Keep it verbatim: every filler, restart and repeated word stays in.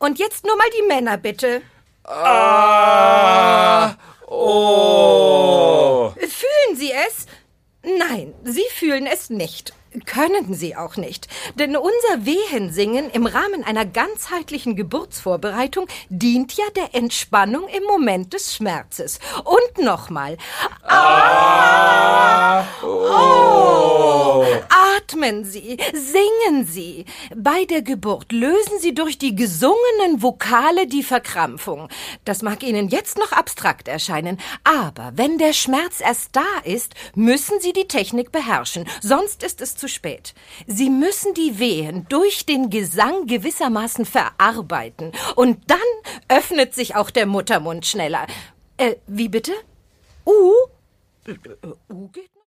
Und jetzt nur mal die Männer, bitte. Ah, oh. Fühlen Sie es? Nein, Sie fühlen es nicht. Können Sie auch nicht. Denn unser Wehensingen im Rahmen einer ganzheitlichen Geburtsvorbereitung dient ja der Entspannung im Moment des Schmerzes. Und nochmal. Ah, oh. Atmen Sie, singen Sie. Bei der Geburt lösen Sie durch die gesungenen Vokale die Verkrampfung. Das mag Ihnen jetzt noch abstrakt erscheinen, aber wenn der Schmerz erst da ist, müssen Sie die Technik beherrschen, sonst ist es zu spät. Sie müssen die Wehen durch den Gesang gewissermaßen verarbeiten. Und dann öffnet sich auch der Muttermund schneller. Äh, wie bitte? U? Uh, uh, geht?